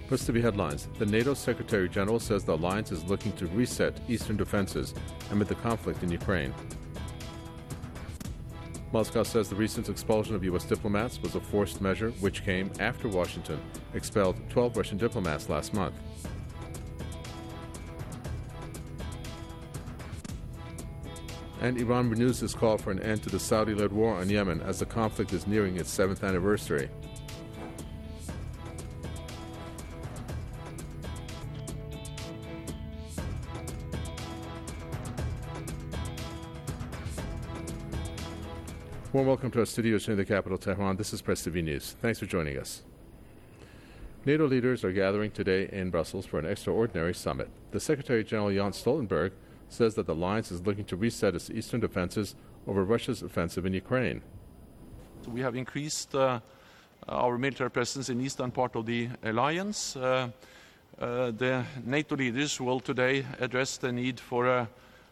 First to be headlines. The NATO Secretary General says the alliance is looking to reset eastern defenses amid the conflict in Ukraine. Moscow says the recent expulsion of U.S. diplomats was a forced measure which came after Washington expelled 12 Russian diplomats last month. And Iran renews its call for an end to the Saudi-led war on Yemen as the conflict is nearing its 7th anniversary. Warm welcome to our studios in the capital, Tehran. This is Press TV News. Thanks for joining us. NATO leaders are gathering today in Brussels for an extraordinary summit. The Secretary General Jens Stoltenberg says that the alliance is looking to reset its eastern defenses over Russia's offensive in Ukraine. We have increased our military presence in the eastern part of the alliance. The NATO leaders will today address the need for a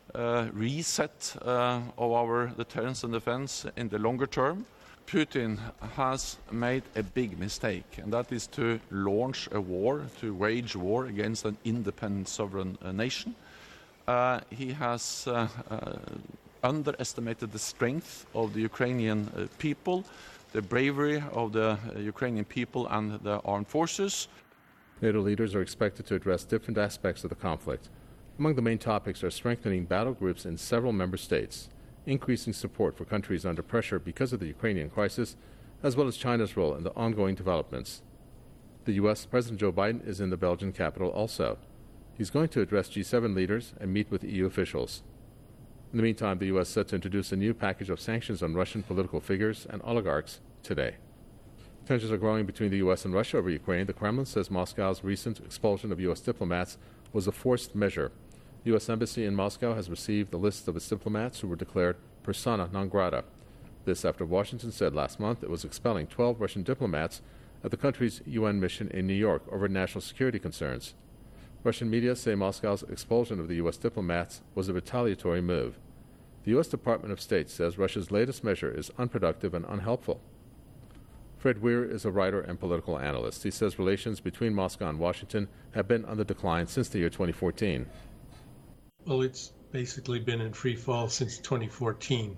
reset of our deterrence and defense in the longer term. Putin has made a big mistake, and that is to launch a war, to wage war against an independent sovereign nation. He has underestimated the strength of the Ukrainian people, the bravery of the Ukrainian people and the armed forces. NATO leaders are expected to address different aspects of the conflict. Among the main topics are strengthening battle groups in several member states, increasing support for countries under pressure because of the Ukrainian crisis, as well as China's role in the ongoing developments. The U.S. President Joe Biden is in the Belgian capital also. He's going to address G7 leaders and meet with EU officials. In the meantime, the U.S. is set to introduce a new package of sanctions on Russian political figures and oligarchs today. Tensions are growing between the U.S. and Russia over Ukraine. The Kremlin says Moscow's recent expulsion of U.S. diplomats was a forced measure. The U.S. Embassy in Moscow has received the list of its diplomats who were declared persona non grata. This after Washington said last month it was expelling 12 Russian diplomats at the country's UN mission in New York over national security concerns. Russian media say Moscow's expulsion of the U.S. diplomats was a retaliatory move. The U.S. Department of State says Russia's latest measure is unproductive and unhelpful. Fred Weir is a writer and political analyst. He says relations between Moscow and Washington have been on the decline since the year 2014. Well, it's basically been in free fall since 2014.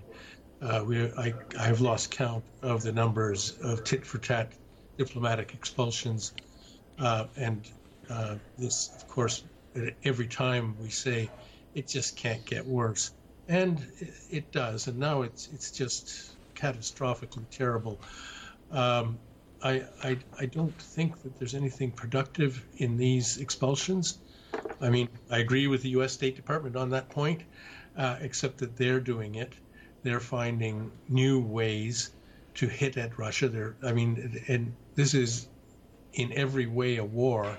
I've lost count of the numbers of tit-for-tat diplomatic expulsions. And this, of course, every time we say it just can't get worse. And it does. And now it's just catastrophically terrible. I don't think that there's anything productive in these expulsions. I mean, I agree with the U.S. State Department on that point, except that they're doing it. They're finding new ways to hit at Russia. And this is in every way a war,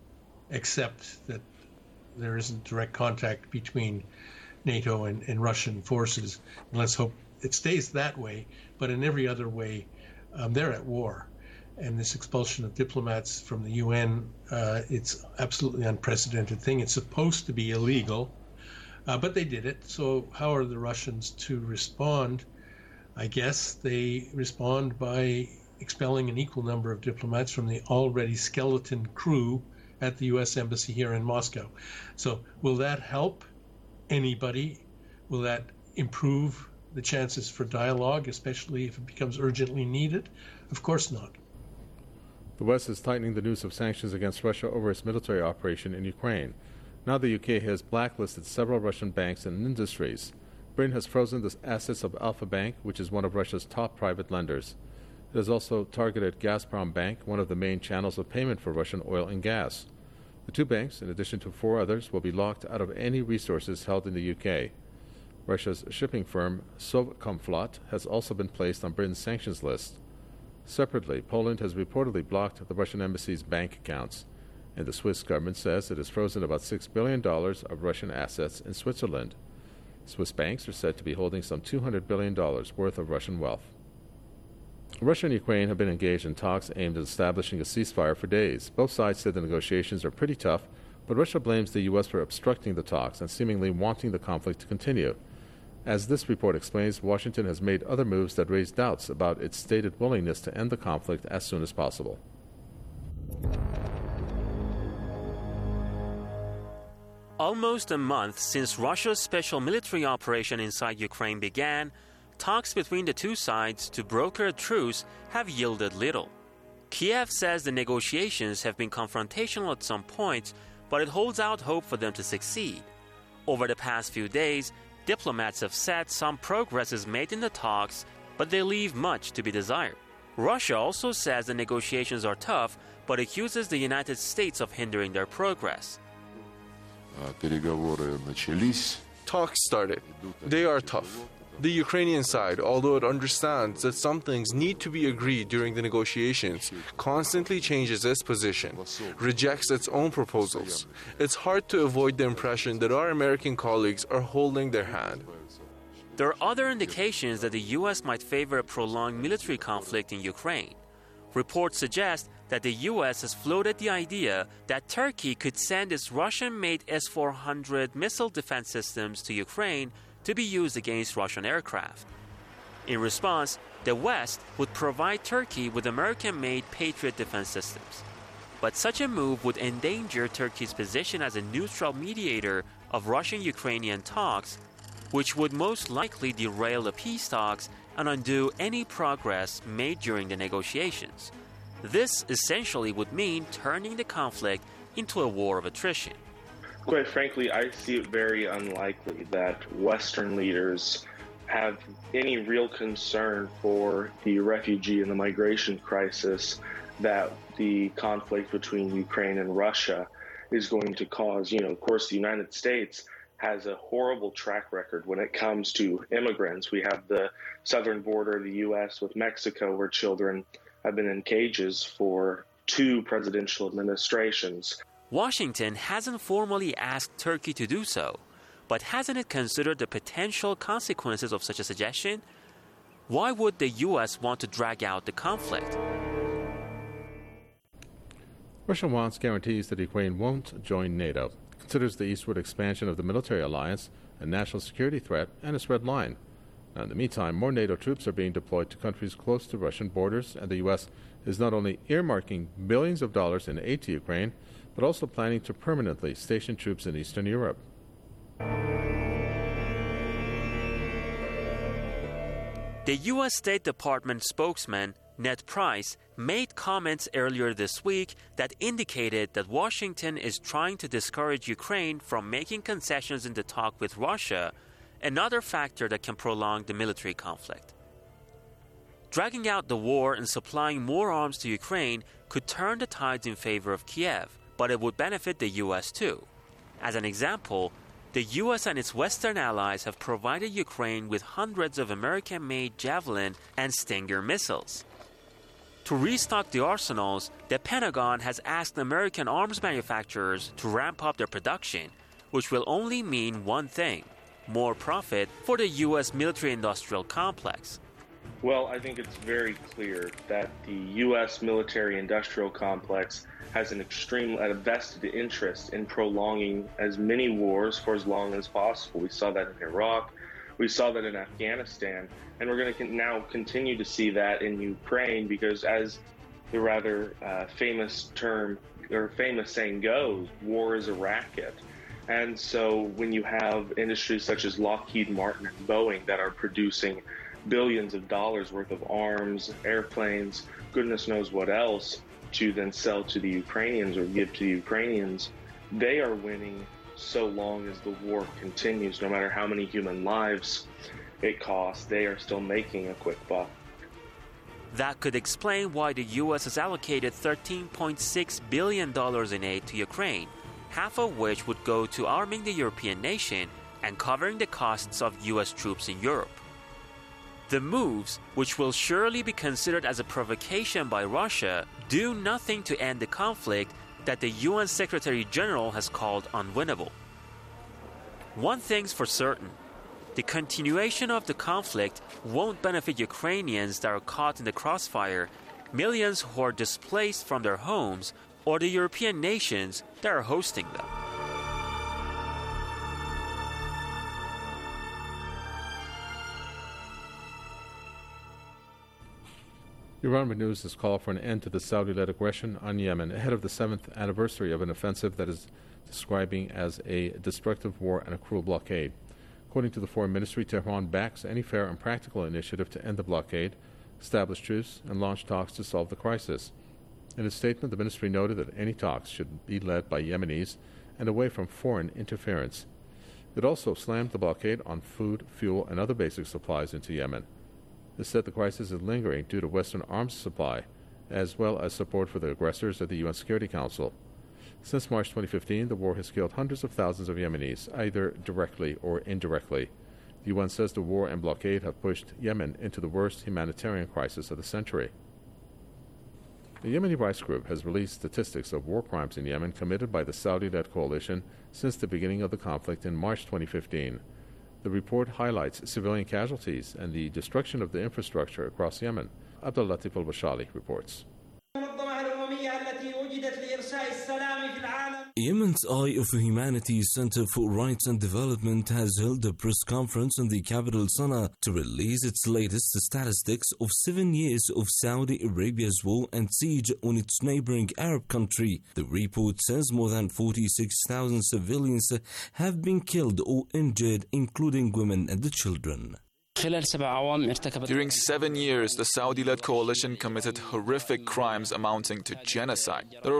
except that there isn't direct contact between NATO and Russian forces. And let's hope it stays that way. But in every other way, they're at war. And this expulsion of diplomats from the UN, it's absolutely unprecedented thing. It's supposed to be illegal, but they did it. So how are the Russians to respond? I guess they respond by expelling an equal number of diplomats from the already skeleton crew at the U.S. Embassy here in Moscow. So will that help anybody? Will that improve the chances for dialogue, especially if it becomes urgently needed? Of course not. The West is tightening the noose of sanctions against Russia over its military operation in Ukraine. Now the UK has blacklisted several Russian banks and industries. Britain has frozen the assets of Alfa Bank, which is one of Russia's top private lenders. It has also targeted Gazprom Bank, one of the main channels of payment for Russian oil and gas. The two banks, in addition to 4 others, will be locked out of any resources held in the UK. Russia's shipping firm Sovcomflot has also been placed on Britain's sanctions list. Separately, Poland has reportedly blocked the Russian embassy's bank accounts, and the Swiss government says it has frozen about $6 billion of Russian assets in Switzerland. Swiss banks are said to be holding some $200 billion worth of Russian wealth. Russia and Ukraine have been engaged in talks aimed at establishing a ceasefire for days. Both sides said the negotiations are pretty tough, but Russia blames the U.S. for obstructing the talks and seemingly wanting the conflict to continue. As this report explains, Washington has made other moves that raise doubts about its stated willingness to end the conflict as soon as possible. Almost a month since Russia's special military operation inside Ukraine began, talks between the two sides to broker a truce have yielded little. Kiev says the negotiations have been confrontational at some points, but it holds out hope for them to succeed. Over the past few days, diplomats have said some progress is made in the talks, but they leave much to be desired. Russia also says the negotiations are tough, but accuses the United States of hindering their progress. Talks started. They are tough. The Ukrainian side, although it understands that some things need to be agreed during the negotiations, constantly changes its position, rejects its own proposals. It's hard to avoid the impression that our American colleagues are holding their hand. There are other indications that the U.S. might favor a prolonged military conflict in Ukraine. Reports suggest that the U.S. has floated the idea that Turkey could send its Russian-made S-400 missile defense systems to Ukraine to be used against Russian aircraft. In response, the West would provide Turkey with American-made Patriot defense systems. But such a move would endanger Turkey's position as a neutral mediator of Russian-Ukrainian talks, which would most likely derail the peace talks and undo any progress made during the negotiations. This essentially would mean turning the conflict into a war of attrition. Quite frankly, I see it very unlikely that Western leaders have any real concern for the refugee and the migration crisis that the conflict between Ukraine and Russia is going to cause. Of course, the United States has a horrible track record when it comes to immigrants. We have the southern border of the U.S. with Mexico, where children have been in cages for 2 presidential administrations. Washington hasn't formally asked Turkey to do so, but hasn't it considered the potential consequences of such a suggestion? Why would the U.S. want to drag out the conflict? Russia wants guarantees that Ukraine won't join NATO, considers the eastward expansion of the military alliance a national security threat and a red line. Now, in the meantime, more NATO troops are being deployed to countries close to Russian borders, and the U.S. is not only earmarking billions of dollars in aid to Ukraine, but also planning to permanently station troops in Eastern Europe. The U.S. State Department spokesman, Ned Price, made comments earlier this week that indicated that Washington is trying to discourage Ukraine from making concessions in the talk with Russia, another factor that can prolong the military conflict. Dragging out the war and supplying more arms to Ukraine could turn the tides in favor of Kiev, but it would benefit the U.S. too. As an example, the U.S. and its Western allies have provided Ukraine with hundreds of American-made Javelin and Stinger missiles. To restock the arsenals, the Pentagon has asked American arms manufacturers to ramp up their production, which will only mean one thing: more profit for the U.S. military-industrial complex. Well, I think it's very clear that the U.S. military-industrial complex has a vested interest in prolonging as many wars for as long as possible. We saw that in Iraq, we saw that in Afghanistan, and we're going to now continue to see that in Ukraine because, as the rather famous saying goes, war is a racket. And so when you have industries such as Lockheed Martin and Boeing that are producing billions of dollars worth of arms, airplanes, goodness knows what else, to then sell to the Ukrainians or give to the Ukrainians, they are winning so long as the war continues. No matter how many human lives it costs, they are still making a quick buck. That could explain why the U.S. has allocated $13.6 billion in aid to Ukraine, half of which would go to arming the European nation and covering the costs of U.S. troops in Europe. The moves, which will surely be considered as a provocation by Russia, do nothing to end the conflict that the UN Secretary General has called unwinnable. One thing's for certain: the continuation of the conflict won't benefit Ukrainians that are caught in the crossfire, millions who are displaced from their homes, or the European nations that are hosting them. Iran renews its call for an end to the Saudi-led aggression on Yemen ahead of the 7th anniversary of an offensive that is describing as a destructive war and a cruel blockade. According to the Foreign Ministry, Tehran backs any fair and practical initiative to end the blockade, establish truce, and launch talks to solve the crisis. In a statement, the ministry noted that any talks should be led by Yemenis and away from foreign interference. It also slammed the blockade on food, fuel, and other basic supplies into Yemen. It said the crisis is lingering due to Western arms supply, as well as support for the aggressors at the UN Security Council. Since March 2015, the war has killed hundreds of thousands of Yemenis, either directly or indirectly. The UN says the war and blockade have pushed Yemen into the worst humanitarian crisis of the century. The Yemeni Rights Group has released statistics of war crimes in Yemen committed by the Saudi-led coalition since the beginning of the conflict in March 2015. The report highlights civilian casualties and the destruction of the infrastructure across Yemen. Abdul Latif al-Bashali reports. Yemen's Eye of Humanity Center for Rights and Development has held a press conference in the capital Sana'a to release its latest statistics of 7 years of Saudi Arabia's war and siege on its neighboring Arab country. The report says more than 46,000 civilians have been killed or injured, including women and children. During 7 years, the Saudi-led coalition committed horrific crimes amounting to genocide. There were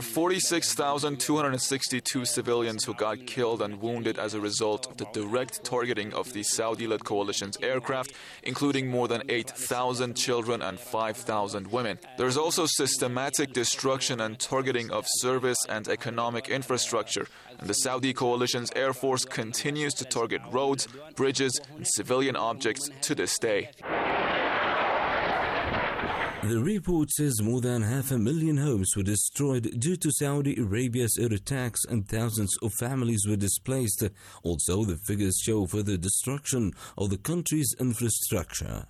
46,262 civilians who got killed and wounded as a result of the direct targeting of the Saudi-led coalition's aircraft, including more than 8,000 children and 5,000 women. There is also systematic destruction and targeting of service and economic infrastructure, and the Saudi coalition's air force continues to target roads, bridges, and civilian objects to this day. The report says more than 500,000 homes were destroyed due to Saudi Arabia's air attacks and thousands of families were displaced. Also, the figures show further destruction of the country's infrastructure.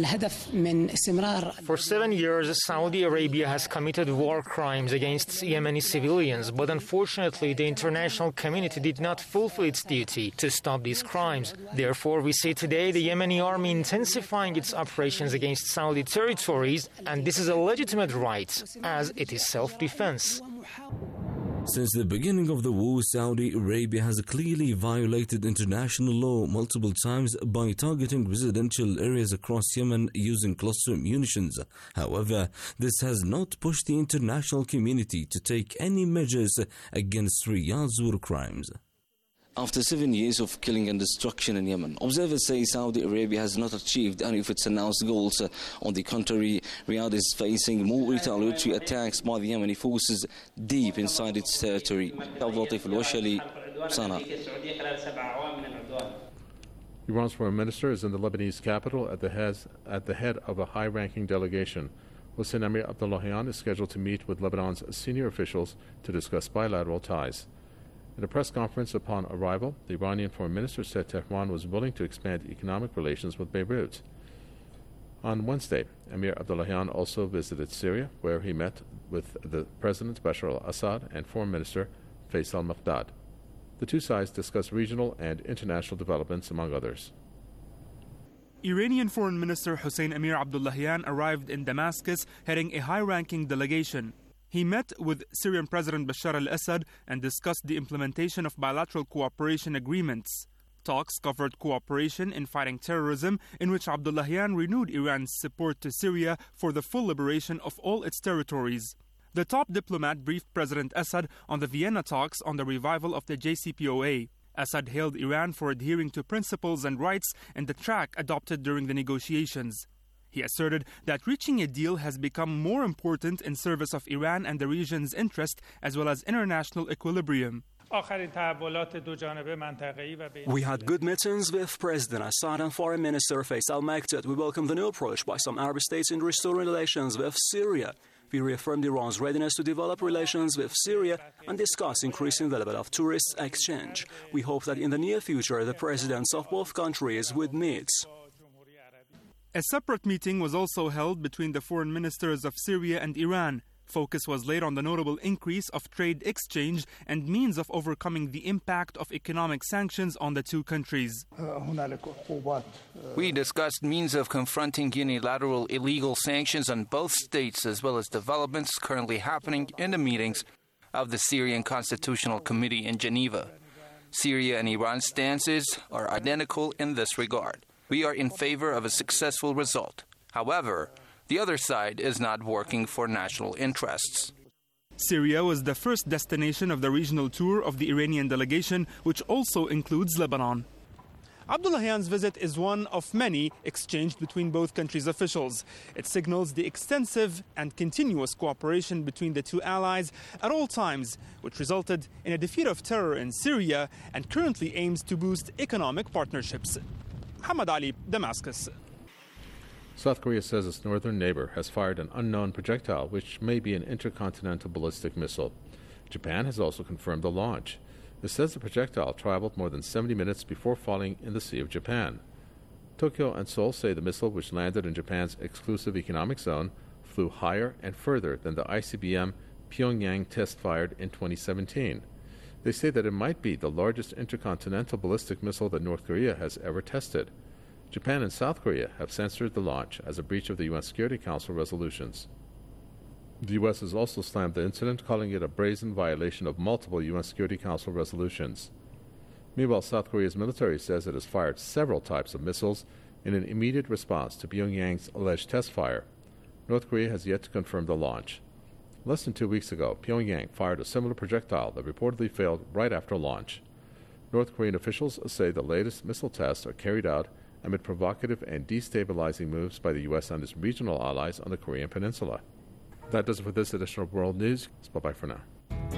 For 7 years, Saudi Arabia has committed war crimes against Yemeni civilians, but unfortunately, the international community did not fulfill its duty to stop these crimes. Therefore, we see today the Yemeni army intensifying its operations against Saudi territories, and this is a legitimate right, as it is self-defense. Since the beginning of the war, Saudi Arabia has clearly violated international law multiple times by targeting residential areas across Yemen using cluster munitions. However, this has not pushed the international community to take any measures against Riyadh's war crimes. After 7 years of killing and destruction in Yemen, observers say Saudi Arabia has not achieved any of its announced goals. On the contrary, Riyadh is facing more retaliatory attacks by the Yemeni forces deep inside its territory. Iran's foreign minister is in the Lebanese capital at the head of a high-ranking delegation. Hossein Amir Abdullahian is scheduled to meet with Lebanon's senior officials to discuss bilateral ties. In a press conference upon arrival, the Iranian foreign minister said Tehran was willing to expand economic relations with Beirut. On Wednesday, Amir Abdullahian also visited Syria, where he met with the President Bashar al-Assad and Foreign Minister Faisal Maqdad. The two sides discussed regional and international developments, among others. Iranian Foreign Minister Hossein Amir Abdullahian arrived in Damascus heading a high-ranking delegation. He met with Syrian President Bashar al-Assad and discussed the implementation of bilateral cooperation agreements. Talks covered cooperation in fighting terrorism, in which Abdullahian renewed Iran's support to Syria for the full liberation of all its territories. The top diplomat briefed President Assad on the Vienna talks on the revival of the JCPOA. Assad hailed Iran for adhering to principles and rights and the track adopted during the negotiations. He asserted that reaching a deal has become more important in service of Iran and the region's interest as well as international equilibrium. We had good meetings with President Assad and Foreign Minister Faisal Maqdad. We welcome the new approach by some Arab states in restoring relations with Syria. We reaffirmed Iran's readiness to develop relations with Syria and discuss increasing the level of tourist exchange. We hope that in the near future the presidents of both countries would meet. A separate meeting was also held between the foreign ministers of Syria and Iran. Focus was laid on the notable increase of trade exchange and means of overcoming the impact of economic sanctions on the two countries. We discussed means of confronting unilateral illegal sanctions on both states, as well as developments currently happening in the meetings of the Syrian Constitutional Committee in Geneva. Syria and Iran's stances are identical in this regard. We are in favor of a successful result. However, the other side is not working for national interests. Syria was the first destination of the regional tour of the Iranian delegation, which also includes Lebanon. Abdullahian's visit is one of many exchanged between both countries' officials. It signals the extensive and continuous cooperation between the two allies at all times, which resulted in a defeat of terror in Syria and currently aims to boost economic partnerships. Muhammad Ali, Damascus. South Korea says its northern neighbor has fired an unknown projectile, which may be an intercontinental ballistic missile. Japan has also confirmed the launch. It says the projectile traveled more than 70 minutes before falling in the Sea of Japan. Tokyo and Seoul say the missile, which landed in Japan's exclusive economic zone, flew higher and further than the ICBM Pyongyang test-fired in 2017. They say that it might be the largest intercontinental ballistic missile that North Korea has ever tested. Japan and South Korea have censored the launch as a breach of the UN Security Council resolutions. The U.S. has also slammed the incident, calling it a brazen violation of multiple UN Security Council resolutions. Meanwhile, South Korea's military says it has fired several types of missiles in an immediate response to Pyongyang's alleged test fire. North Korea has yet to confirm the launch. Less than 2 weeks ago, Pyongyang fired a similar projectile that reportedly failed right after launch. North Korean officials say the latest missile tests are carried out amid provocative and destabilizing moves by the U.S. and its regional allies on the Korean Peninsula. That does it for this edition of World News. Bye-bye for now.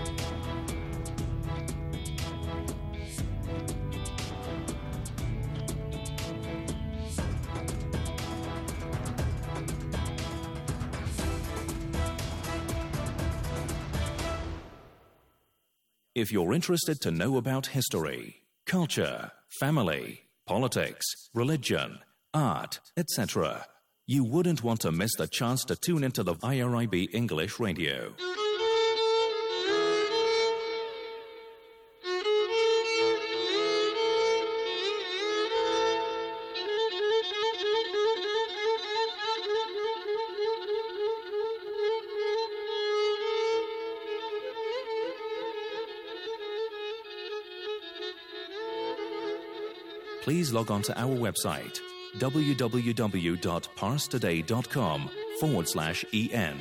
If you're interested to know about history, culture, family, politics, religion, art, etc., you wouldn't want to miss the chance to tune into the IRIB English Radio. Please log on to our website www.parstoday.com/en.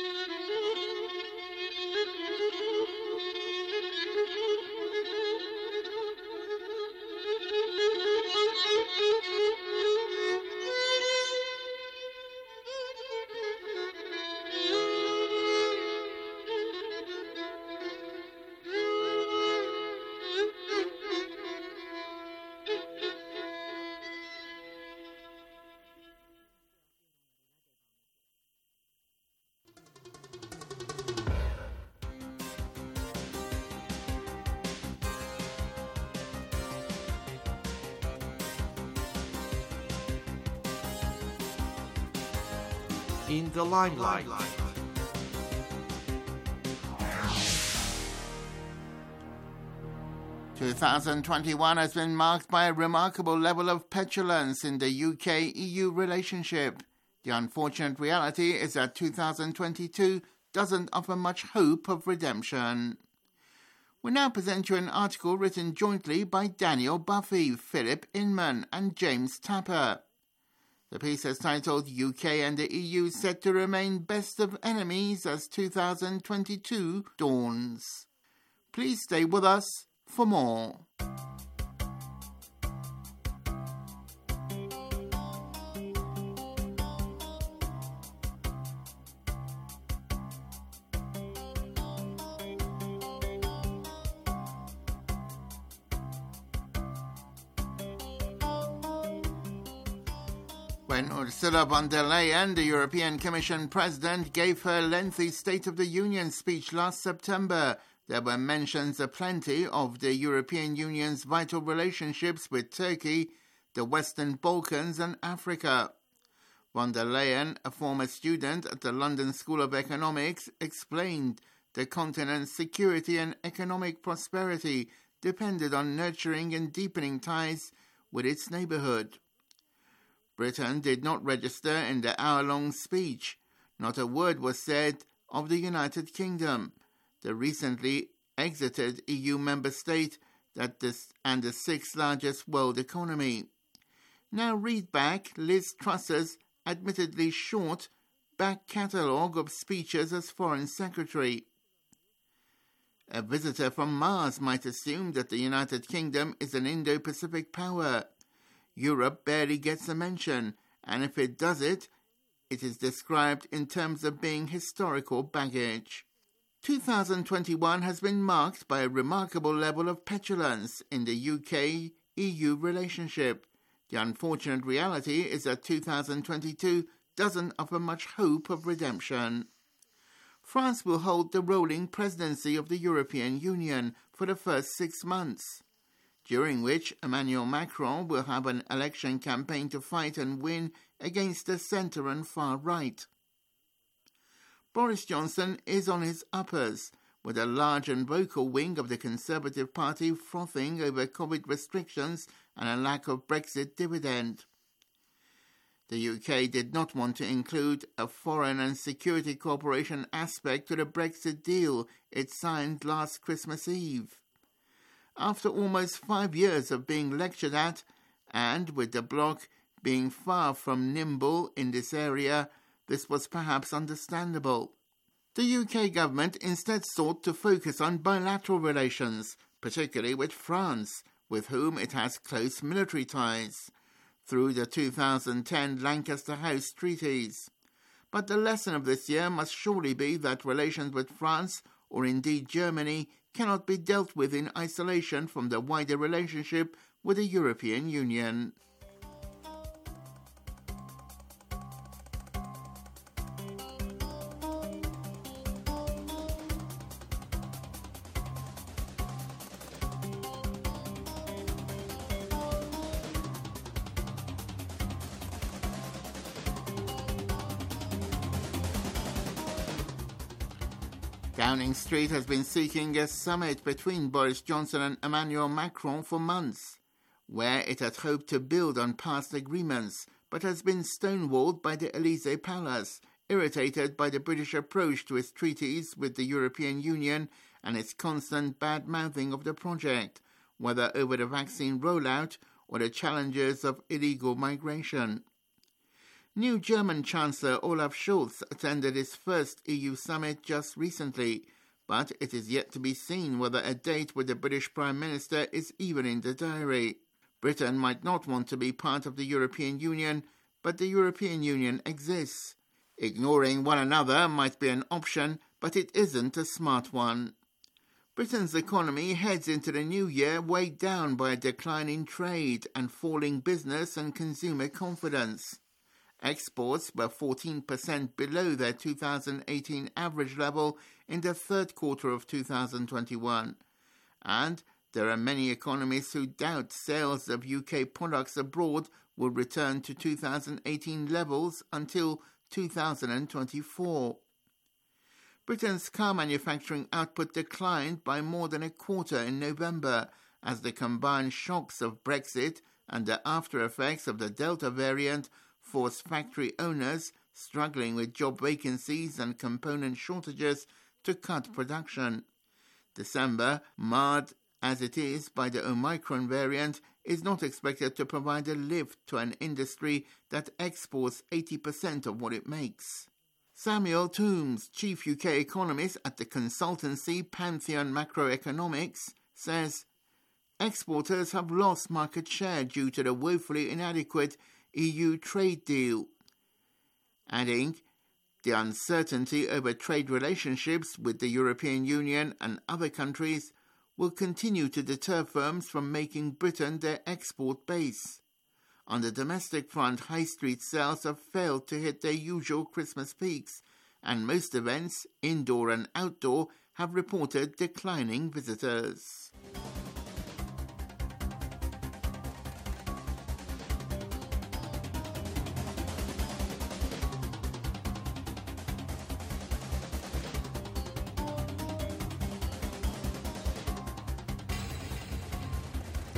In the limelight. "2021 has been marked by a remarkable level of petulance in the UK-EU relationship. The unfortunate reality is that 2022 doesn't offer much hope of redemption." We now present you an article written jointly by Daniel Buffy, Philip Inman and James Tapper. The piece is titled "UK and the EU Set to Remain Best of Enemies as 2022 Dawns." Please stay with us for more. When Ursula von der Leyen, the European Commission President, gave her lengthy State of the Union speech last September, there were mentions aplenty of the European Union's vital relationships with Turkey, the Western Balkans and Africa. Von der Leyen, a former student at the London School of Economics, explained the continent's security and economic prosperity depended on nurturing and deepening ties with its neighbourhood. Britain did not register in the hour-long speech. Not a word was said of the United Kingdom, the recently exited EU member state and the sixth largest world economy. Now read back Liz Truss's admittedly short back catalogue of speeches as Foreign Secretary. A visitor from Mars might assume that the United Kingdom is an Indo-Pacific power. Europe barely gets a mention, and if it does it is described in terms of being historical baggage. 2021 has been marked by a remarkable level of petulance in the UK-EU relationship. The unfortunate reality is that 2022 doesn't offer much hope of redemption. France will hold the rolling presidency of the European Union for the first 6 months, during which Emmanuel Macron will have an election campaign to fight and win against the centre and far right. Boris Johnson is on his uppers, with a large and vocal wing of the Conservative Party frothing over COVID restrictions and a lack of Brexit dividend. The UK did not want to include a foreign and security cooperation aspect to the Brexit deal it signed last Christmas Eve. After almost 5 years of being lectured at, and with the bloc being far from nimble in this area, this was perhaps understandable. The UK government instead sought to focus on bilateral relations, particularly with France, with whom it has close military ties, through the 2010 Lancaster House treaties. But the lesson of this year must surely be that relations with France, or indeed Germany, cannot be dealt with in isolation from the wider relationship with the European Union. Downing Street has been seeking a summit between Boris Johnson and Emmanuel Macron for months, where it had hoped to build on past agreements, but has been stonewalled by the Elysee Palace, irritated by the British approach to its treaties with the European Union and its constant bad-mouthing of the project, whether over the vaccine rollout or the challenges of illegal migration. New German Chancellor Olaf Scholz attended his first EU summit just recently, but it is yet to be seen whether a date with the British Prime Minister is even in the diary. Britain might not want to be part of the European Union, but the European Union exists. Ignoring one another might be an option, but it isn't a smart one. Britain's economy heads into the new year weighed down by a decline in trade and falling business and consumer confidence. Exports were 14% below their 2018 average level in the third quarter of 2021, and there are many economists who doubt sales of UK products abroad will return to 2018 levels until 2024. Britain's car manufacturing output declined by more than a quarter in November as the combined shocks of Brexit and the after-effects of the Delta variant forced factory owners struggling with job vacancies and component shortages to cut production. December, marred as it is by the Omicron variant, is not expected to provide a lift to an industry that exports 80% of what it makes. Samuel Toombs, chief UK economist at the consultancy Pantheon Macroeconomics, says exporters have lost market share due to the woefully inadequate EU trade deal, adding, the uncertainty over trade relationships with the European Union and other countries will continue to deter firms from making Britain their export base. On the domestic front, high street sales have failed to hit their usual Christmas peaks, and most events, indoor and outdoor, have reported declining visitors.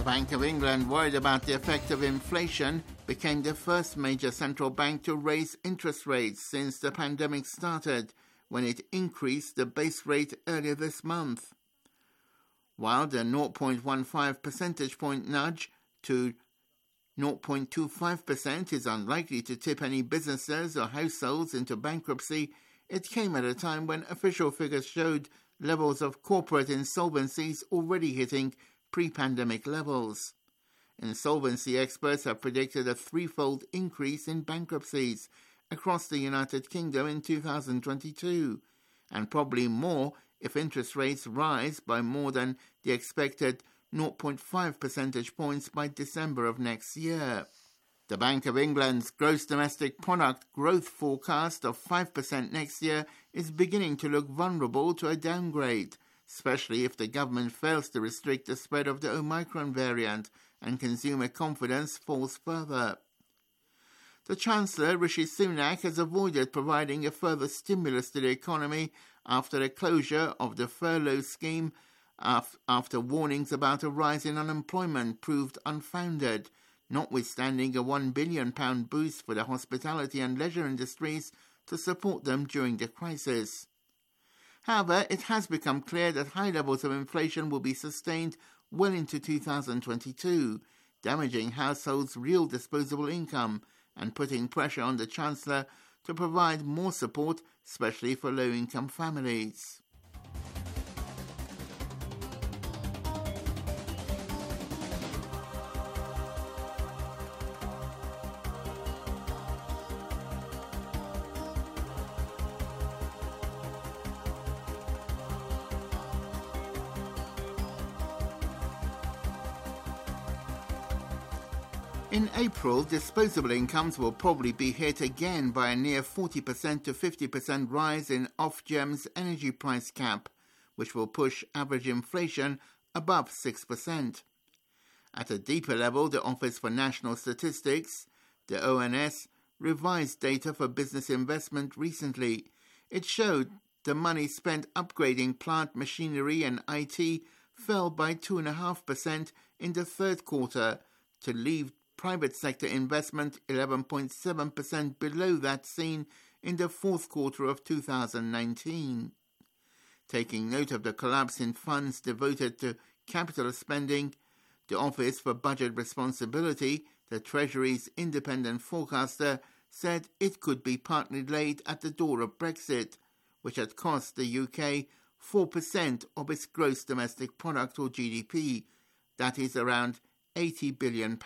Bank of England, worried about the effect of inflation, became the first major central bank to raise interest rates since the pandemic started, when it increased the base rate earlier this month. While the 0.15 percentage point nudge to 0.25% is unlikely to tip any businesses or households into bankruptcy, it came at a time when official figures showed levels of corporate insolvencies already hitting pre-pandemic levels. Insolvency experts have predicted a threefold increase in bankruptcies across the United Kingdom in 2022, and probably more if interest rates rise by more than the expected 0.5 percentage points by December of next year. The Bank of England's gross domestic product growth forecast of 5% next year is beginning to look vulnerable to a downgrade, especially if the government fails to restrict the spread of the Omicron variant and consumer confidence falls further. The Chancellor, Rishi Sunak, has avoided providing a further stimulus to the economy after the closure of the furlough scheme after warnings about a rise in unemployment proved unfounded, notwithstanding a £1 billion boost for the hospitality and leisure industries to support them during the crisis. However, it has become clear that high levels of inflation will be sustained well into 2022, damaging households' real disposable income and putting pressure on the Chancellor to provide more support, especially for low-income families. In April, disposable incomes will probably be hit again by a near 40% to 50% rise in Ofgem's energy price cap, which will push average inflation above 6%. At a deeper level, the Office for National Statistics, the ONS, revised data for business investment recently. It showed the money spent upgrading plant machinery and IT fell by 2.5% in the third quarter to leave private sector investment 11.7% below that seen in the fourth quarter of 2019. Taking note of the collapse in funds devoted to capital spending, the Office for Budget Responsibility, the Treasury's independent forecaster, said it could be partly laid at the door of Brexit, which had cost the UK 4% of its gross domestic product or GDP, that is around £80 billion.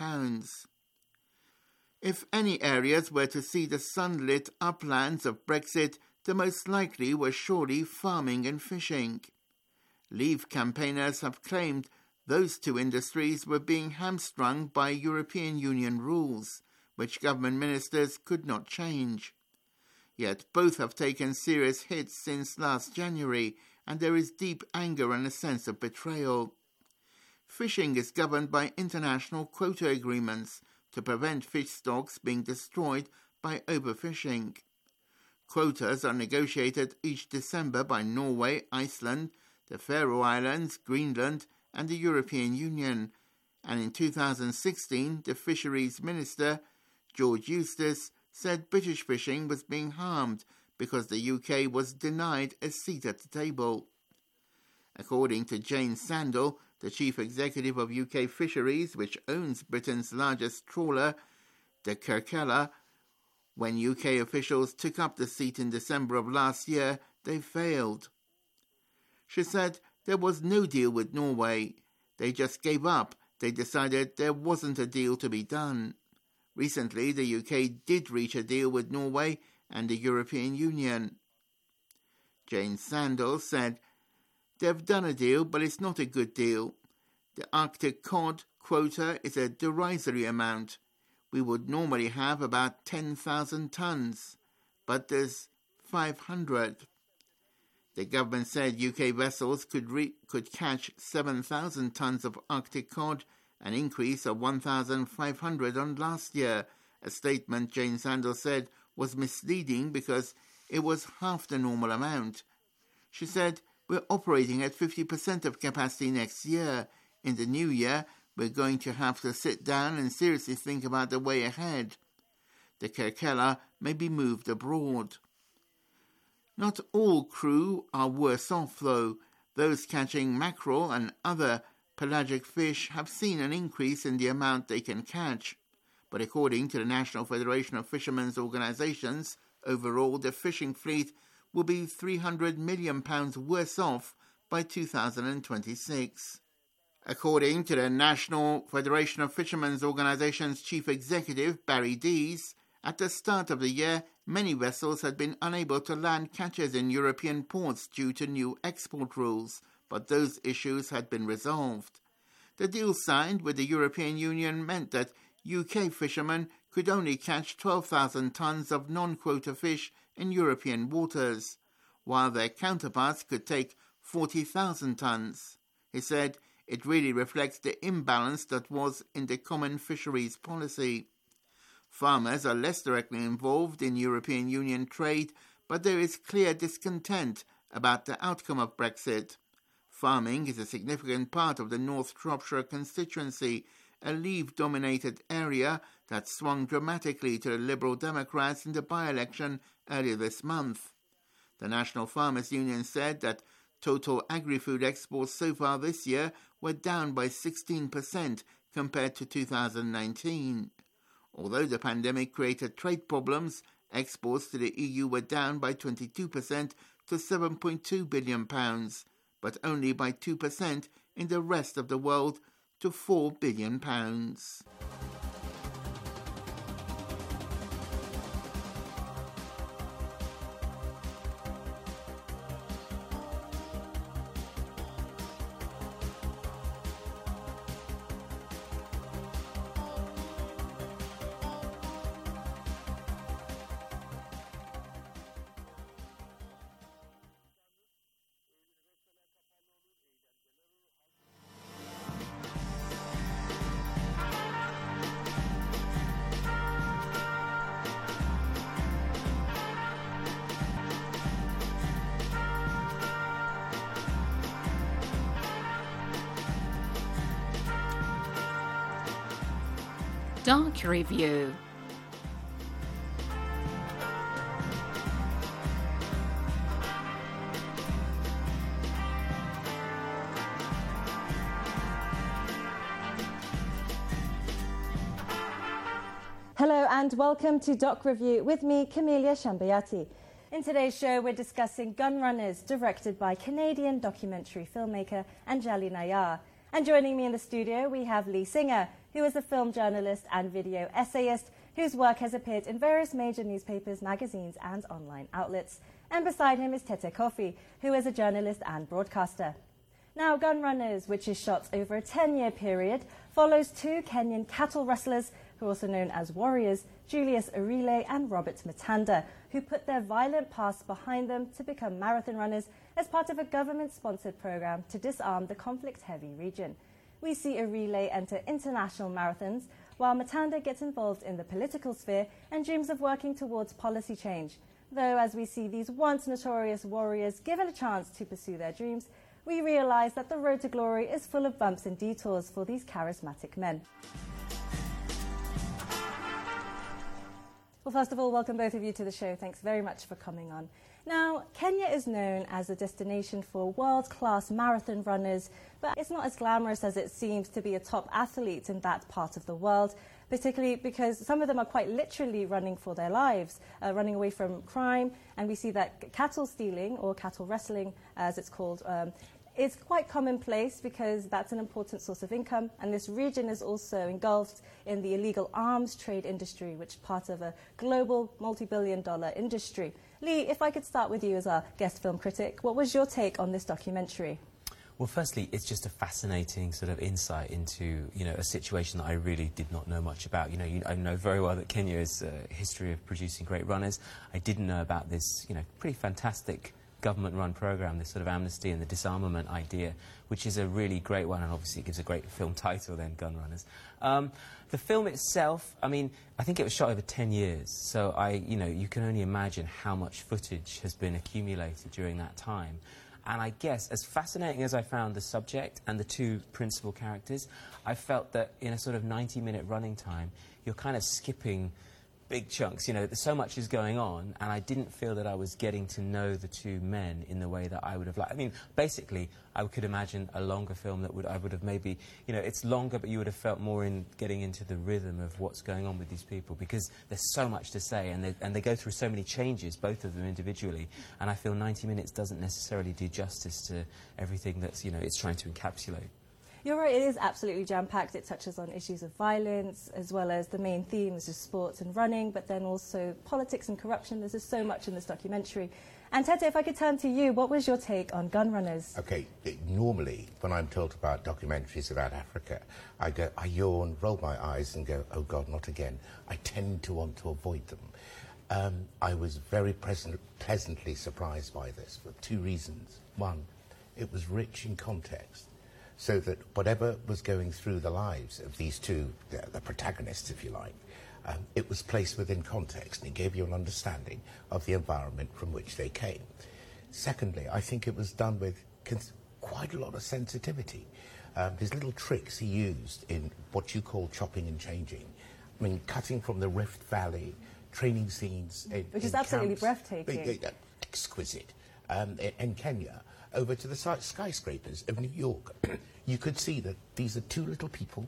If any areas were to see the sunlit uplands of Brexit, the most likely were surely farming and fishing. Leave campaigners have claimed those two industries were being hamstrung by European Union rules, which government ministers could not change. Yet both have taken serious hits since last January, and there is deep anger and a sense of betrayal. Fishing is governed by international quota agreements to prevent fish stocks being destroyed by overfishing. Quotas are negotiated each December by Norway, Iceland, the Faroe Islands, Greenland, and the European Union, and in 2016 the Fisheries Minister, George Eustace, said British fishing was being harmed because the UK was denied a seat at the table. According to Jane Sandell, the chief executive of UK Fisheries, which owns Britain's largest trawler, the Kirkella, when UK officials took up the seat in December of last year, they failed. She said there was no deal with Norway. They just gave up. They decided there wasn't a deal to be done. Recently, the UK did reach a deal with Norway and the European Union. Jane Sandell said, "They've done a deal, but it's not a good deal. The Arctic cod quota is a derisory amount. We would normally have about 10,000 tons, but there's 500. The government said UK vessels could catch 7,000 tons of Arctic cod, an increase of 1,500 on last year, a statement Jane Sandell said was misleading because it was half the normal amount. She said, "We're operating at 50% of capacity next year. In the new year, we're going to have to sit down and seriously think about the way ahead. The Kerkella may be moved abroad. Not all crew are worse off, though. Those catching mackerel and other pelagic fish have seen an increase in the amount they can catch. But according to the National Federation of Fishermen's Organisations, overall the fishing fleet will be £300 million worse off by 2026. According to the National Federation of Fishermen's Organisations Chief Executive Barry Dees, at the start of the year, many vessels had been unable to land catches in European ports due to new export rules, but those issues had been resolved. The deal signed with the European Union meant that UK fishermen could only catch 12,000 tonnes of non-quota fish in European waters, while their counterparts could take 40,000 tonnes. He said it really reflects the imbalance that was in the common fisheries policy. Farmers are less directly involved in European Union trade, but there is clear discontent about the outcome of Brexit. Farming is a significant part of the North Shropshire constituency, a Leave-dominated area that swung dramatically to the Liberal Democrats in the by-election earlier this month. The National Farmers Union said that total agri-food exports so far this year were down by 16% compared to 2019. Although the pandemic created trade problems, exports to the EU were down by 22% to £7.2 billion, but only by 2% in the rest of the world to £4 billion. Doc Review. Hello and welcome to Doc Review with me, Camelia Shambayati. In today's show, we're discussing Gun Runners, directed by Canadian documentary filmmaker Anjali Nayar. And joining me in the studio, we have Lee Singer, who is a film journalist and video essayist whose work has appeared in various major newspapers, magazines and online outlets. And beside him is Tete Kofi, who is a journalist and broadcaster. Now, Gun Runners, which is shot over a 10-year period, follows two Kenyan cattle rustlers, who are also known as warriors, Julius Arile and Robert Matanda, who put their violent past behind them to become marathon runners as part of a government-sponsored program to disarm the conflict-heavy region. We see Arile enter international marathons, while Matanda gets involved in the political sphere and dreams of working towards policy change. Though, as we see these once notorious warriors given a chance to pursue their dreams, we realise that the road to glory is full of bumps and detours for these charismatic men. Well, first of all, welcome both of you to the show. Thanks very much for coming on. Now, Kenya is known as a destination for world-class marathon runners, but it's not as glamorous as it seems to be a top athlete in that part of the world, particularly because some of them are quite literally running for their lives, running away from crime, and we see that cattle stealing, or cattle wrestling as it's called, is quite commonplace because that's an important source of income, and this region is also engulfed in the illegal arms trade industry, which is part of a global multi-billion-dollar industry. Lee, if I could start with you as our guest film critic, what was your take on this documentary? Well, firstly, it's just a fascinating sort of insight into, a situation that I really did not know much about. I know very well that Kenya is a history of producing great runners. I didn't know about this, pretty fantastic government-run program, this sort of amnesty and the disarmament idea, which is a really great one, and obviously it gives a great film title then, Gun Runners. The film itself, I think it was shot over 10 years, so you can only imagine how much footage has been accumulated during that time. And I guess, as fascinating as I found the subject and the two principal characters, I felt that in a sort of 90-minute running time, you're kind of skipping big chunks. You know, so much is going on, and I didn't feel that I was getting to know the two men in the way that I would have liked. I mean, basically, I could imagine a longer film that I would have maybe, you know, it's longer, but you would have felt more in getting into the rhythm of what's going on with these people, because there's so much to say, and they go through so many changes, both of them individually, and I feel 90 minutes doesn't necessarily do justice to everything that's, you know, it's trying to encapsulate. You're right, it is absolutely jam-packed. It touches on issues of violence, as well as the main themes of sports and running, but then also politics and corruption. There's just so much in this documentary. And Tete, if I could turn to you, what was your take on Gunrunners? Okay, normally, when I'm told about documentaries about Africa, I yawn, roll my eyes and go, oh God, not again. I tend to want to avoid them. I was very pleasantly surprised by this for two reasons. One, it was rich in context, so that whatever was going through the lives of these two, the protagonists, if you like, it was placed within context, and it gave you an understanding of the environment from which they came. Secondly, I think it was done with quite a lot of sensitivity. There's little tricks he used in what you call chopping and changing. I mean, cutting from the Rift Valley, training scenes... Which is absolutely breathtaking. Exquisite. In Kenya, over to the skyscrapers of New York. You could see that these are two little people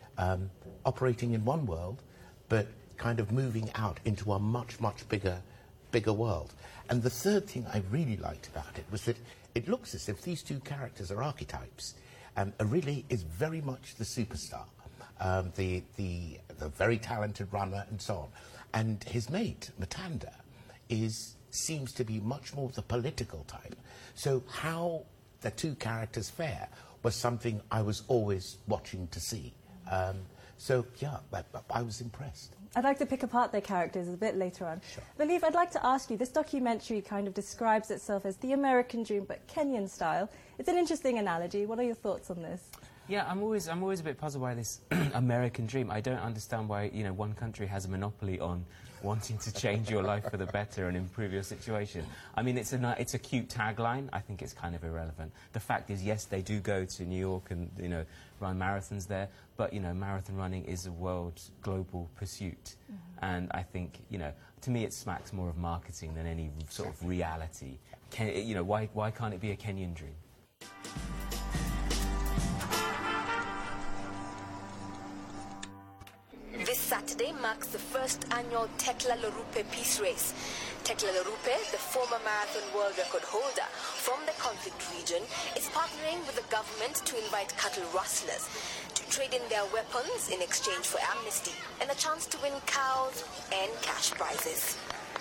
operating in one world, but kind of moving out into a much, much bigger world. And the third thing I really liked about it was that it looks as if these two characters are archetypes. Arilé is very much the superstar, the very talented runner and so on. And his mate, Matanda, seems to be much more the political type. So how the two characters fare was something I was always watching to see. So, yeah, I was impressed. I'd like to pick apart their characters a bit later on. Sure. Believe, I'd like to ask you, this documentary kind of describes itself as the American dream, but Kenyan style. It's an interesting analogy. What are your thoughts on this? Yeah, I'm always a bit puzzled by this American dream. I don't understand why, you know, one country has a monopoly on wanting to change your life for the better and improve your situation. I mean, it's a cute tagline. I think it's kind of irrelevant. The fact is, yes, they do go to New York and, you know, run marathons there, but, you know, marathon running is a world global pursuit. Mm-hmm. And I think, you know, to me it smacks more of marketing than any sort of reality. You know, why can't it be a Kenyan dream? This Saturday marks the first annual Tekla Lorupe Peace Race. Tekla Lorupe, the former marathon world record holder from the conflict region, is partnering with the government to invite cattle rustlers to trade in their weapons in exchange for amnesty and a chance to win cows and cash prizes.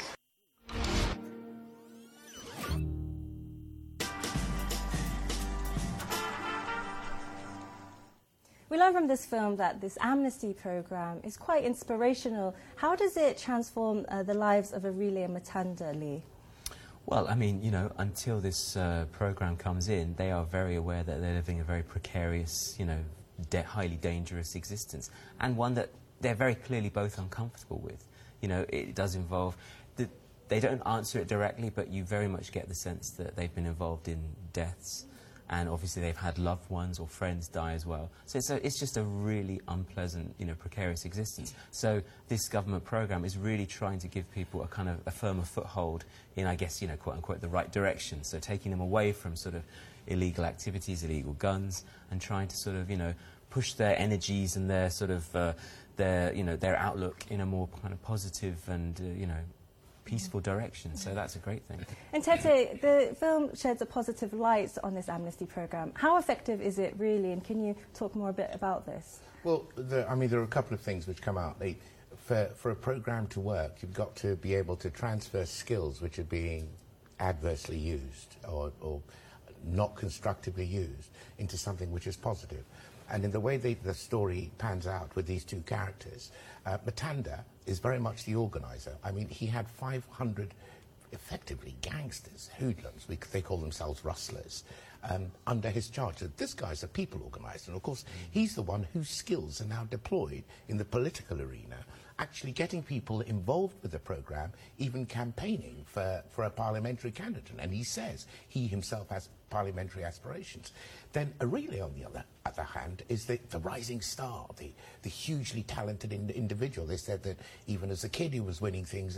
We learn from this film that this amnesty program is quite inspirational. How does it transform the lives of Arilé and Matanda, Lee? Well, I mean, you know, until this program comes in, they are very aware that they're living a very precarious, you know, highly dangerous existence, and one that they're very clearly both uncomfortable with. You know, it does involve... They don't answer it directly, but you very much get the sense that they've been involved in deaths. And obviously they've had loved ones or friends die as well. So it's just a really unpleasant, you know, precarious existence. So this government program is really trying to give people a kind of a firmer foothold in, I guess, you know, quote-unquote, the right direction. So taking them away from sort of illegal activities, illegal guns, and trying to sort of, you know, push their energies and their sort of, their outlook in a more kind of positive and, you know, peaceful direction, so that's a great thing. And Tete, the film sheds a positive light on this amnesty program. How effective is it really, and can you talk more a bit about this? Well, I mean, there are a couple of things which come out. For a program to work, you've got to be able to transfer skills which are being adversely used or not constructively used into something which is positive. And in the way the story pans out with these two characters, Matanda is very much the organizer. I mean, he had 500, effectively, gangsters, hoodlums. They call themselves rustlers. under his charge. So this guy's a people organizer, and of course he's the one whose skills are now deployed in the political arena, actually getting people involved with the program, even campaigning for a parliamentary candidate. And he says he himself has parliamentary aspirations. Then Arile, on the other hand, is the rising star, the hugely talented individual. They said that even as a kid he was winning things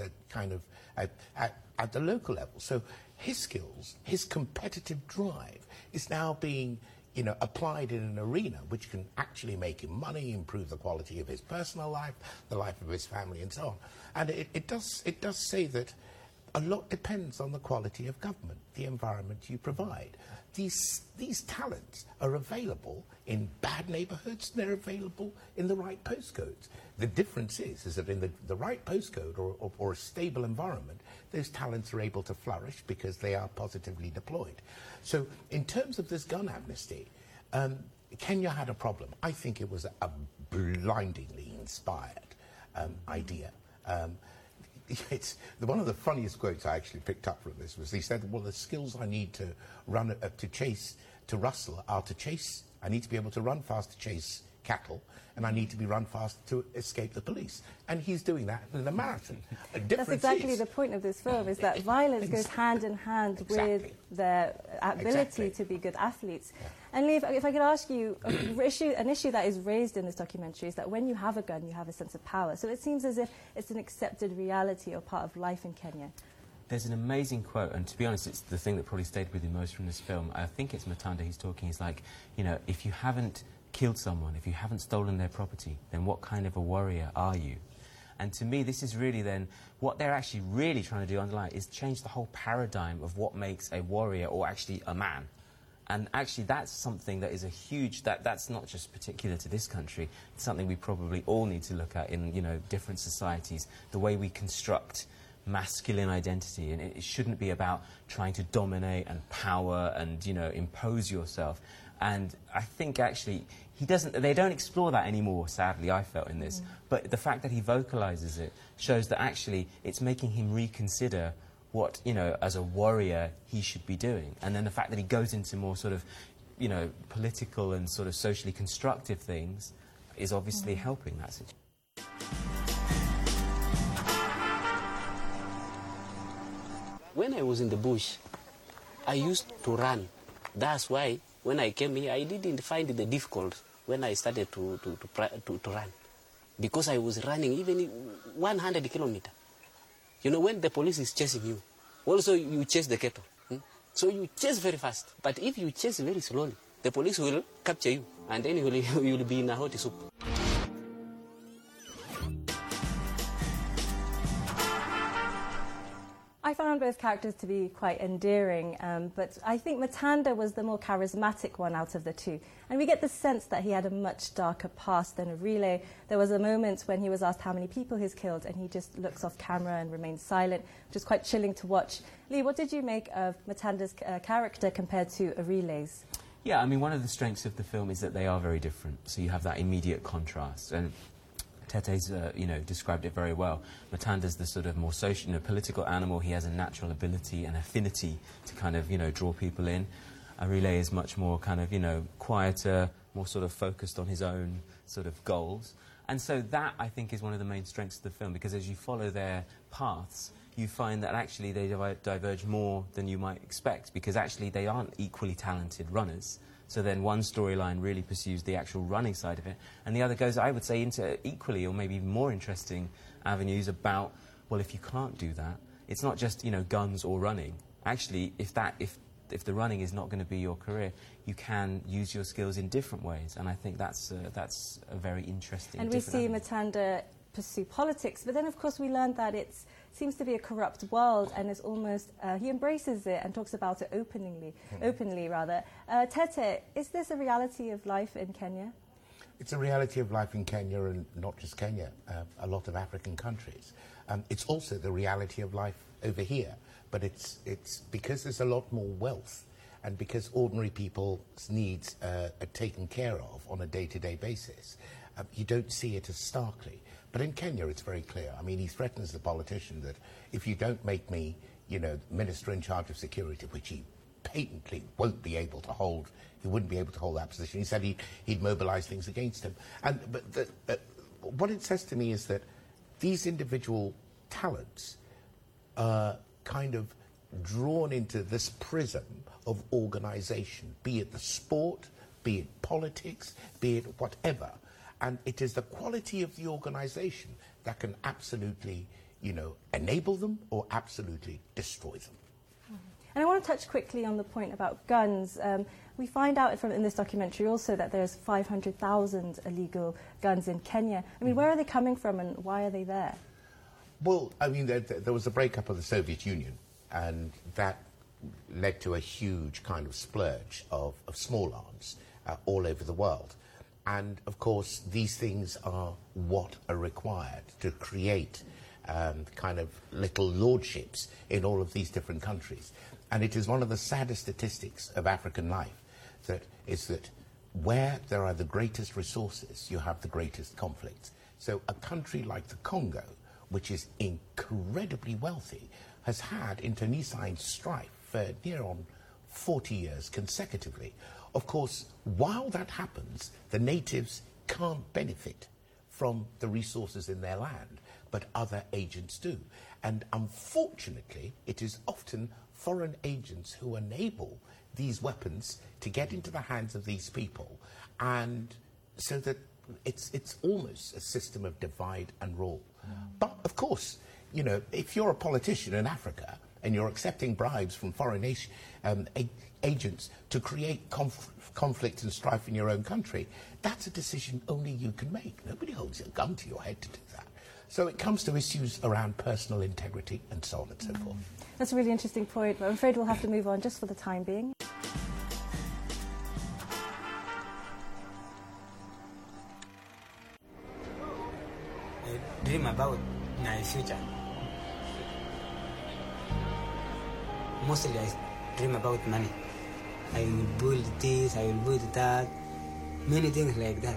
at the local level. So his skills, his competitive drive is now being applied in an arena which can actually make him money, improve the quality of his personal life, the life of his family, and so on. And it does say that a lot depends on the quality of government, the environment you provide. These talents are available in bad neighbourhoods, and they're available in the right postcodes. The difference is that in the right postcode or a stable environment, those talents are able to flourish because they are positively deployed. So in terms of this gun amnesty, Kenya had a problem. I think it was a blindingly inspired idea. It's one of the funniest quotes I actually picked up from this was he said, well, the skills I need to run to rustle are to chase. I need to be able to run fast to chase cattle, and I need to be run fast to escape the police. And he's doing that in a marathon. That's exactly the point of this film, is that violence goes hand in hand with their ability to be good athletes. Yeah. And Lee, if I could ask you, an issue that is raised in this documentary is that when you have a gun, you have a sense of power. So it seems as if it's an accepted reality or part of life in Kenya. There's an amazing quote, and to be honest, it's the thing that probably stayed with me most from this film. I think it's Matanda who's talking. He's like, if you haven't killed someone, if you haven't stolen their property, then what kind of a warrior are you? And to me, this is really then, what they're actually really trying to do underline is change the whole paradigm of what makes a warrior or actually a man. And actually that's something that is a huge, that's not just particular to this country, it's something we probably all need to look at in, different societies, the way we construct masculine identity. And it shouldn't be about trying to dominate and power and, impose yourself. And I think actually they don't explore that anymore, sadly, I felt in this. But the fact that he vocalizes it shows that actually it's making him reconsider what, as a warrior he should be doing. And then the fact that he goes into more sort of, political and sort of socially constructive things is obviously helping that situation. When I was in the bush, I used to run. That's why when I came here, I didn't find it difficult when I started to run. Because I was running even 100 kilometers. When the police is chasing you, also you chase the cattle. So you chase very fast. But if you chase very slowly, the police will capture you, and then you will be in a hot soup. I found both characters to be quite endearing, but I think Matanda was the more charismatic one out of the two. And we get the sense that he had a much darker past than Arile. There was a moment when he was asked how many people he's killed, and he just looks off camera and remains silent, which is quite chilling to watch. Lee, what did you make of Matanda's character compared to Arile's? Yeah, I mean, one of the strengths of the film is that they are very different. So you have that immediate contrast. And Tete's, described it very well. Matanda's the sort of more social, political animal. He has a natural ability and affinity to kind of, draw people in. Arile is much more kind of, quieter, more sort of focused on his own sort of goals. And so that, I think, is one of the main strengths of the film, because as you follow their paths, you find that actually they diverge more than you might expect, because actually they aren't equally talented runners. So then one storyline really pursues the actual running side of it, and the other goes, I would say, into equally or maybe more interesting avenues about, well, if you can't do that, it's not just, guns or running. Actually, if the running is not going to be your career, you can use your skills in different ways, and I think that's a very interesting. And we see Matanda pursue politics, but then of course we learned that it seems to be a corrupt world, and it's almost he embraces it and talks about it openly. Tete, is this a reality of life in Kenya? It's a reality of life in Kenya, and not just Kenya, a lot of African countries. It's also the reality of life over here, but it's because there's a lot more wealth, and because ordinary people's needs are taken care of on a day-to-day basis. You don't see it as starkly. But in Kenya, it's very clear. I mean, he threatens the politician that if you don't make me, minister in charge of security, which he patently wouldn't be able to hold that position. He said he'd mobilize things against him. But what it says to me is that these individual talents are kind of drawn into this prism of organization, be it the sport, be it politics, be it whatever. And it is the quality of the organization that can absolutely, enable them or absolutely destroy them. And I want to touch quickly on the point about guns. We find out in this documentary also that there's 500,000 illegal guns in Kenya. I mean, where are they coming from and why are they there? Well, I mean, there was a breakup of the Soviet Union, and that led to a huge kind of splurge of small arms all over the world. And, of course, these things are what are required to create kind of little lordships in all of these different countries. And it is one of the saddest statistics of African life that where there are the greatest resources, you have the greatest conflicts. So a country like the Congo, which is incredibly wealthy, has had internecine strife for near on 40 years consecutively. Of course, while that happens, the natives can't benefit from the resources in their land, but other agents do. And unfortunately, it is often foreign agents who enable these weapons to get into the hands of these people, and so that it's almost a system of divide and rule. But, of course, if you're a politician in Africa and you're accepting bribes from foreign agents to create conflict and strife in your own country, that's a decision only you can make. Nobody holds a gun to your head to do that. So it comes to issues around personal integrity and so on and so forth. That's a really interesting point, but I'm afraid we'll have to move on just for the time being. I dream about my future. Mostly I dream about money. I will build this, I will build that, many things like that.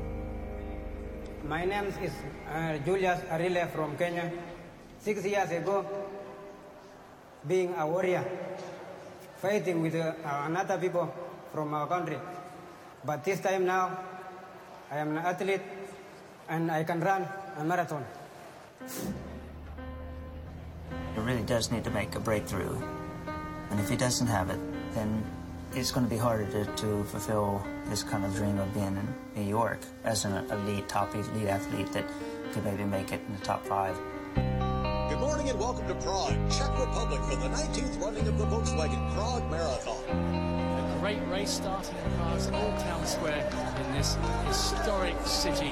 My name is Julius Arile from Kenya. 6 years ago, being a warrior, fighting with another people from our country. But this time now, I am an athlete and I can run a marathon. He really does need to make a breakthrough. And if he doesn't have it, then it's going to be harder to fulfill this kind of dream of being in New York as an top elite athlete that could maybe make it in the top 5. Good morning and welcome to Prague, Czech Republic, for the 19th running of the Volkswagen Prague Marathon. A great race starting in Prague's Old Town Square in this historic city.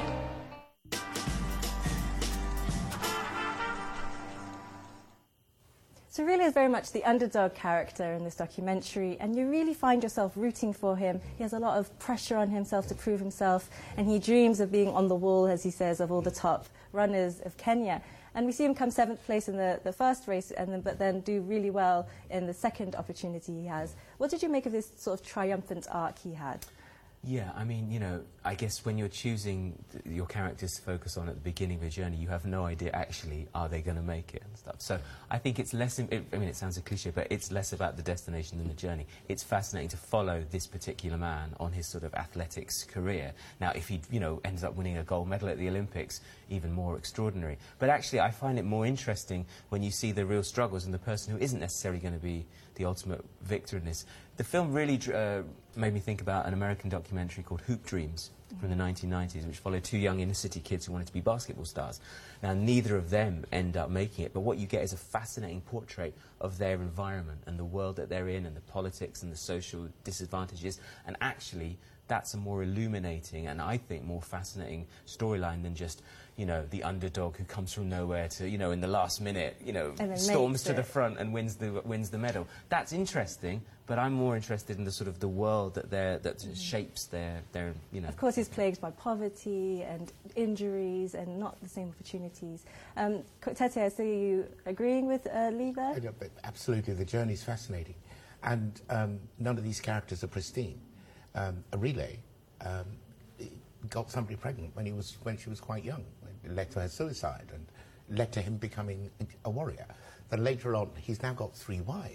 So really is very much the underdog character in this documentary, and you really find yourself rooting for him. He has a lot of pressure on himself to prove himself, and he dreams of being on the wall, as he says, of all the top runners of Kenya. And we see him come 7th place in the first race, but then do really well in the second opportunity he has. What did you make of this sort of triumphant arc he had? Yeah, I mean, I guess when you're choosing your characters to focus on at the beginning of a journey, you have no idea actually are they going to make it and stuff. So I think it's less, it sounds a cliche, but it's less about the destination than the journey. It's fascinating to follow this particular man on his sort of athletics career. Now, if he, ends up winning a gold medal at the Olympics, even more extraordinary. But actually, I find it more interesting when you see the real struggles and the person who isn't necessarily going to be the ultimate victor in this. The film really made me think about an American documentary called Hoop Dreams from the 1990s, which followed 2 young inner-city kids who wanted to be basketball stars. Now, neither of them end up making it, but what you get is a fascinating portrait of their environment and the world that they're in and the politics and the social disadvantages, and actually that's a more illuminating and, I think, more fascinating storyline than just, the underdog who comes from nowhere to, in the last minute, storms to the front and wins the medal. That's interesting, but I'm more interested in the sort of the world that shapes their. Of course, he's plagued by poverty and injuries and not the same opportunities. Tete, I see you agreeing with Lee there? Absolutely, the journey's fascinating, and none of these characters are pristine. Arile got somebody pregnant when she was quite young. It led to her suicide and led to him becoming a warrior. Then later on, he's now got 3 wives.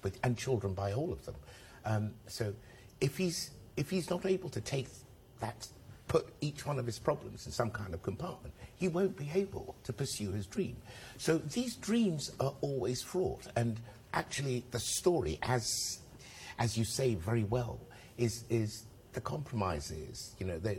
and children by all of them. So if he's not able to take that, put each one of his problems in some kind of compartment, he won't be able to pursue his dream. So these dreams are always fraught, and actually the story, as you say very well, is the compromises,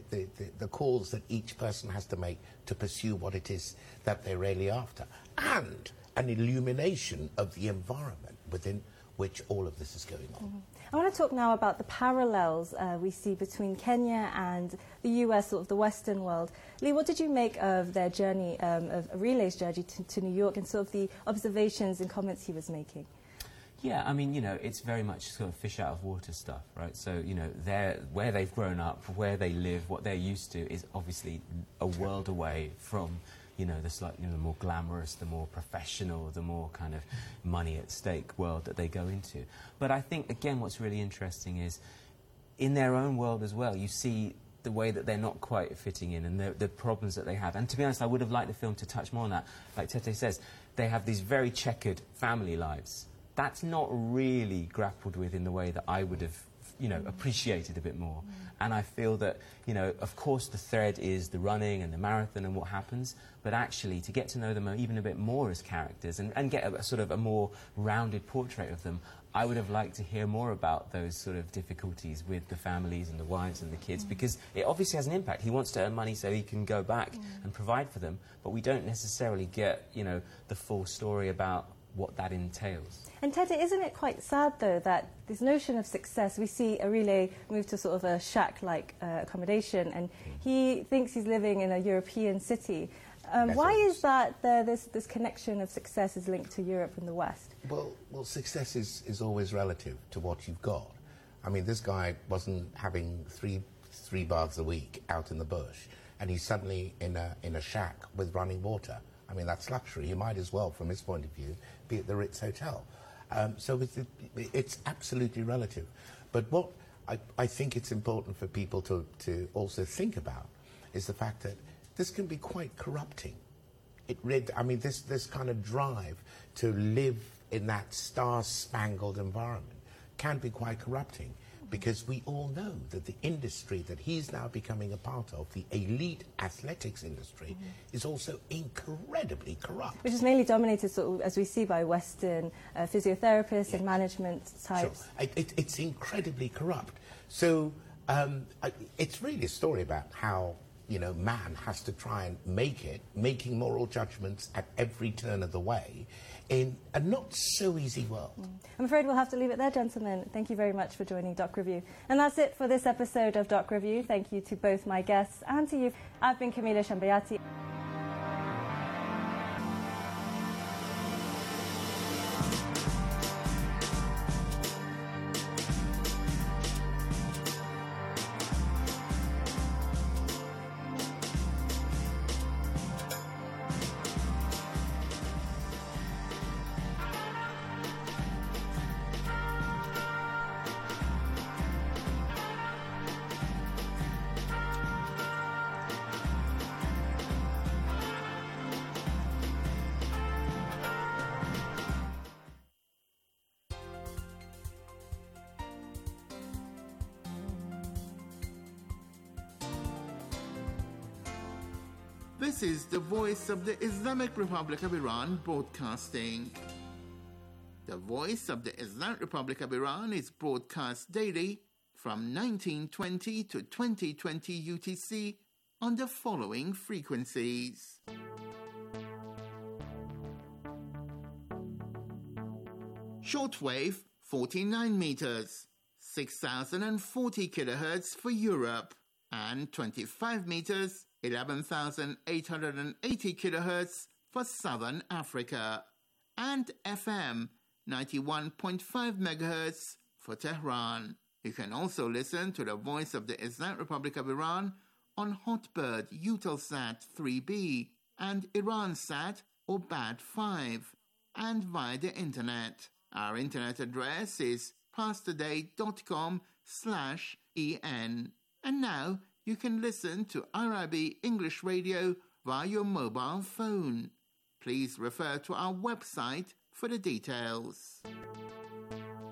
the calls that each person has to make to pursue what it is that they're really after, and an illumination of the environment within which all of this is going on. Mm-hmm. I want to talk now about the parallels we see between Kenya and the US, sort of the Western world. Lee, what did you make of their journey, of Rile's journey to New York, and sort of the observations and comments he was making? Yeah, I mean, it's very much sort of fish out of water stuff, right? So, where they've grown up, where they live, what they're used to is obviously a world away from, the slightly the more glamorous, the more professional, the more kind of money at stake world that they go into. But I think, again, what's really interesting is in their own world as well, you see the way that they're not quite fitting in and the problems that they have. And to be honest, I would have liked the film to touch more on that. Like Tete says, they have these very checkered family lives. That's not really grappled with in the way that I would have, appreciated a bit more. And I feel that, of course the thread is the running and the marathon and what happens, but actually to get to know them even a bit more as characters and get a sort of a more rounded portrait of them, I would have liked to hear more about those sort of difficulties with the families and the wives and the kids, because it obviously has an impact. He wants to earn money so he can go back and provide for them, but we don't necessarily get, the full story about what that entails. And Tete, isn't it quite sad, though, that this notion of success, we see Arile move to sort of a shack-like accommodation, and he thinks he's living in a European city. Why is that this connection of success is linked to Europe and the West? Well, success is always relative to what you've got. I mean, this guy wasn't having three baths a week out in the bush, and he's suddenly in a shack with running water. I mean, that's luxury. He might as well, from his point of view, be at the Ritz Hotel. So it's absolutely relative. But what I think it's important for people to also think about is the fact that this can be quite corrupting. This kind of drive to live in that star-spangled environment can be quite corrupting, because we all know that the industry that he's now becoming a part of, the elite athletics industry, is also incredibly corrupt. Which is mainly dominated, sort of, as we see, by Western physiotherapists and management types. Sure. It's incredibly corrupt. So it's really a story about how, man has to try and making moral judgments at every turn of the way in a not-so-easy world. I'm afraid we'll have to leave it there, gentlemen. Thank you very much for joining Doc Review. And that's it for this episode of Doc Review. Thank you to both my guests and to you. I've been Camelia Shambayati. This is the voice of the Islamic Republic of Iran broadcasting. The voice of the Islamic Republic of Iran is broadcast daily from 1920 to 2020 UTC on the following frequencies. Shortwave 49 meters, 6040 kilohertz for Europe, and 25 meters, 11,880 kilohertz for Southern Africa, and FM 91.5 megahertz for Tehran. You can also listen to the Voice of the Islamic Republic of Iran on Hotbird Eutelsat 3B and Iransat or BAD 5, and via the internet. Our internet address is pastoday.com/en. And now you can listen to Arabi English Radio via your mobile phone. Please refer to our website for the details.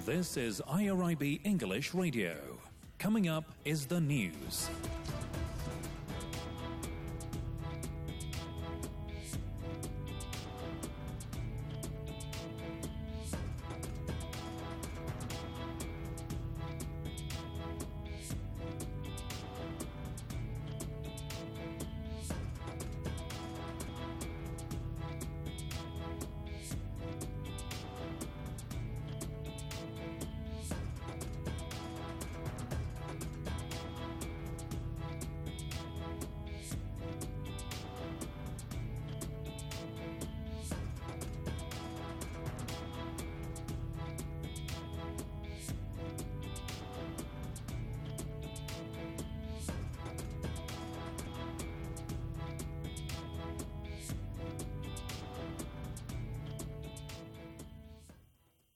This is IRIB English Radio. Coming up is the news.